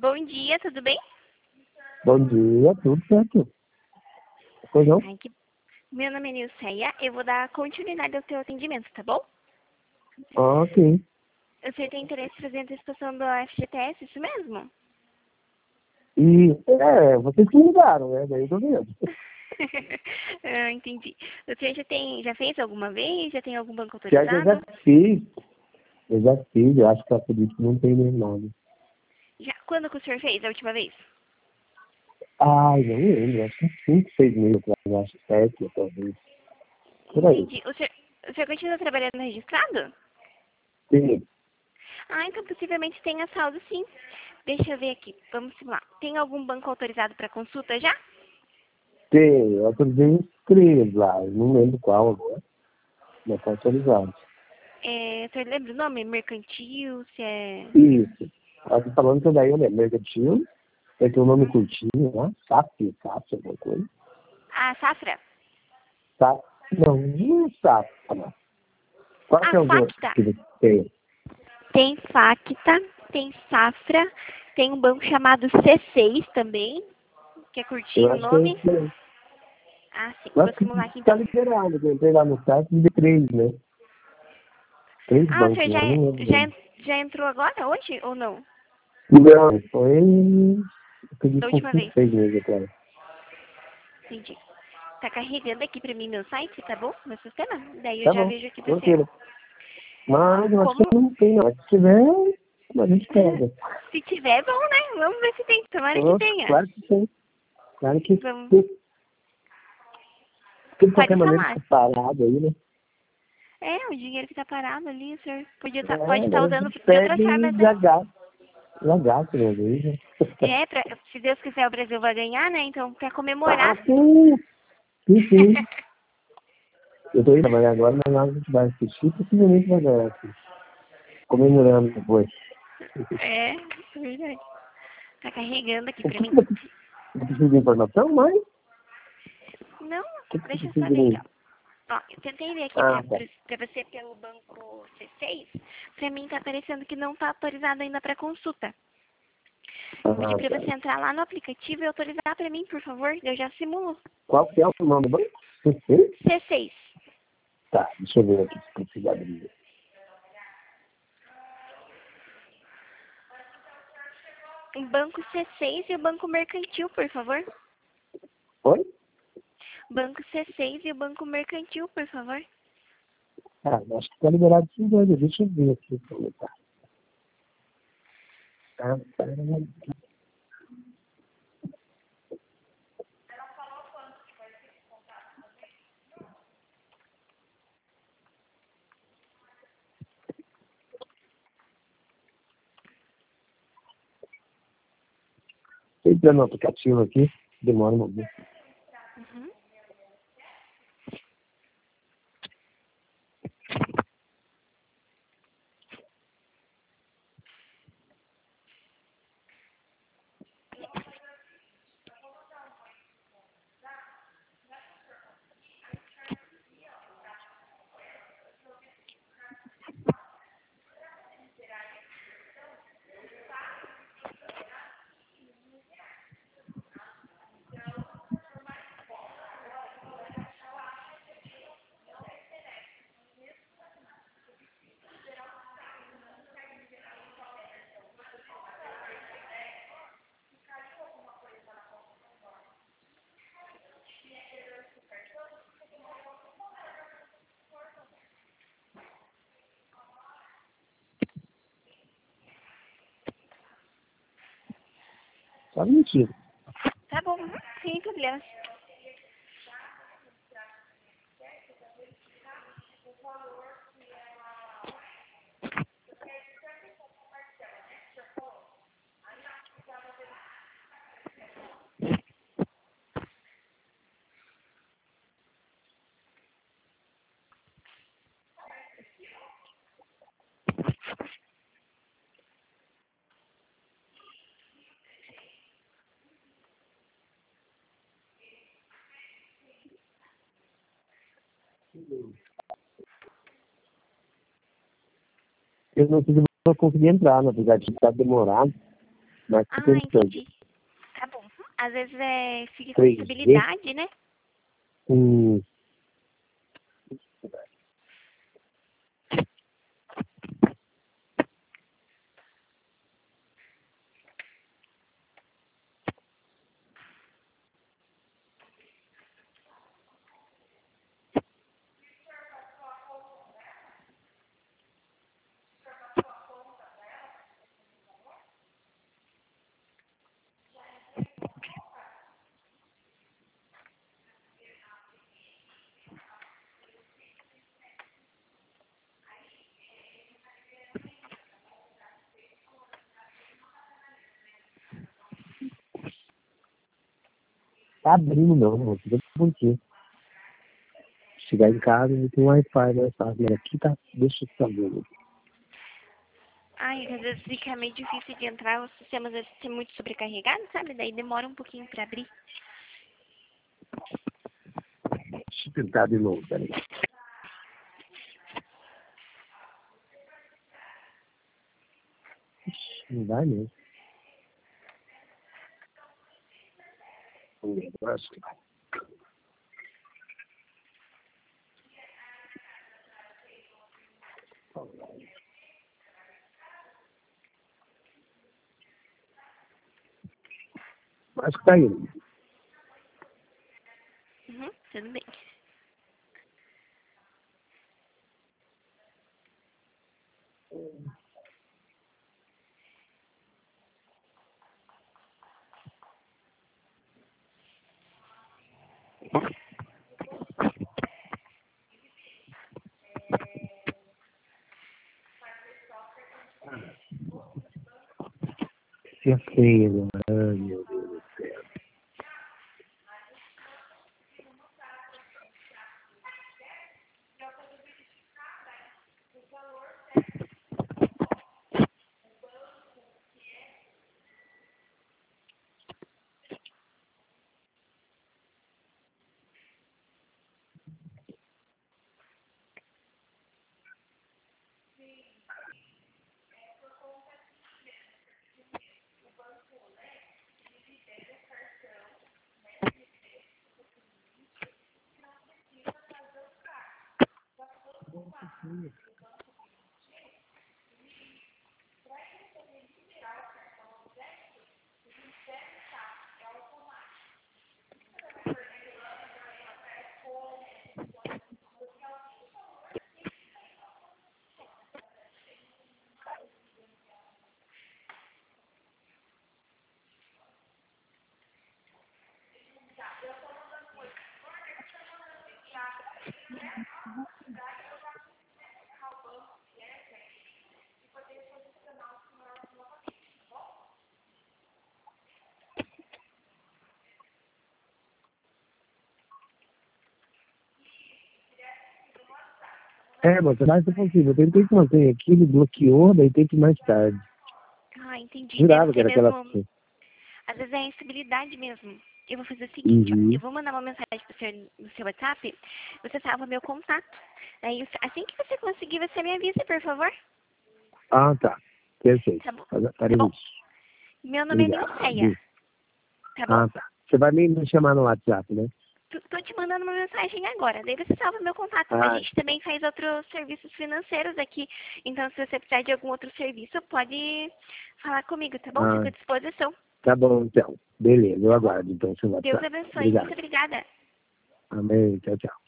Bom dia, tudo bem? Bom dia, tudo certo? Pois não? Meu nome é Nilceia, eu vou dar continuidade ao seu atendimento, tá bom? Ok. O senhor tem interesse em fazer a antecipação do FGTS, isso mesmo? Vocês que ligaram, né? Daí eu tô vendo. Entendi. O senhor já fez alguma vez? Já tem algum banco Já, eu autorizado? já fiz. Eu acho que a política não tem nem nada. Quando que o senhor fez a última vez? Ai, não lembro, acho que 5, 6 meses atrás, acho 7, talvez. Por aí. Entendi. O senhor continua trabalhando registrado? Sim, Então possivelmente tenha saldo sim. Deixa eu ver aqui, vamos simular. Tem algum banco autorizado para consulta já? tem. Eu autorizei uns 3 lá, eu não lembro qual agora, mas tá autorizado. O senhor lembra o nome? Mercantil, se é... Isso. Aqui falando que daí, né? Mercantil, vai ter um nome curtinho lá, SAP, alguma coisa. Safra? Tá? Não é SAP, não. Qual que é o outro Facta. que você tem? Tem Facta, tem Safra, tem um banco chamado C6 também, que é Eu curtinho o acho que é nome. isso aí. Sim, Eu vou acho que simular aqui está então. liberado. Eu entrei lá no site e vi 3, né? 3 O senhor bancos, né? Não lembro bem. já entrou agora, hoje, ou não? Não, foi. Eu acredito Da com última 5, vez. 6 meses atrás. Entendi. Tá carregando aqui pra mim meu site, tá bom? Meu sistema? Daí eu Tá já bom, vejo aqui pra você. tranquilo. Mas eu acho que Como? não tem, não. Se tiver, a gente pega. Se tiver, é bom, né? Vamos ver se tem. Tomara que Oh, tenha. claro que tem. Claro que Vamos. tem. Porque de Pode qualquer maneira falar. fica parado aí, né? O dinheiro que tá parado ali, o senhor pode estar Agora a usando gente de outras pega formas, e né? já gasta uma vez, né? Se Deus quiser, o Brasil vai ganhar, né? Então, pra Ah, comemorar. sim! Sim, sim. Eu tô indo trabalhar agora, mas lá a gente vai assistir, possivelmente vai ganhar aqui. Comemorando depois. É verdade. Tá carregando aqui O pra que mim. que você precisa de informação, mas o Não, que você deixa eu precisa só de ver aqui, mim? ó. Ó, eu tentei ver aqui Ah, tá. pra você pelo banco C6. Pra mim tá aparecendo que não tá autorizado ainda pra consulta. Vou pedir Ah, pra tá. você entrar lá no aplicativo e autorizar pra mim, por favor. Eu já simulo. Qual que é o nome do banco? C6? C6. Tá, deixa eu ver aqui se consigo abrir. O banco C6 e o banco mercantil, por favor. Oi? Banco C6 e o banco mercantil, por favor. Ah, acho que tá liberado esses dois. Deixa eu ver aqui como tá. Tá, tá. Tô entrando no aplicativo aqui, demora um momento. Uhum. Só mentira. Tá bom, sem problema. Eu não consegui entrar no aplicativo, tá demorado. Mas Ah, tem todo. entendi. Tá bom. Às vezes fica com 3G. instabilidade, né? Hum, tá abrindo não, não sei por quê. Chegar em casa e tem Wi-Fi, né? Sabe? Aqui tá, deixa eu saber. Ai, às vezes fica meio difícil de entrar, os sistemas às vezes são muito sobrecarregados, sabe? Daí demora um pouquinho pra abrir. Deixa eu tentar de novo, peraí. Ixi, não vai mesmo. Vamos ver, eu acho que vai. Acho que tá indo. Uhum, tudo bem. Certeza, ai meu Deus do céu. Mas é mais possível. Eu tentei que manter aqui, ele bloqueou, daí tentei mais tarde. Ah, entendi. Deve Jurava que ser era aquela mesmo. assim. Às vezes é a instabilidade mesmo. Eu vou fazer o seguinte, ó. Uhum. Eu vou mandar uma mensagem pro no seu WhatsApp. Você salva meu contato. Aí, assim que você conseguir, você me avisa, por favor. Ah, tá. Perfeito. Tá bom? Tá Farei bom? isso. Meu nome é Glicéia. Obrigado. Tá bom? Ah, tá. Você vai me chamar no WhatsApp, né? Tô te mandando uma mensagem agora. Daí você salva meu contato. A Ah, gente também faz outros serviços financeiros aqui. Então, se você precisar de algum outro serviço, pode falar comigo, tá bom? Fico ah, à disposição. tá bom, então. Beleza, eu Tá bom? aguardo, então, seu Deus WhatsApp. abençoe. Muito Obrigado. obrigada. Amém. Tchau, tchau.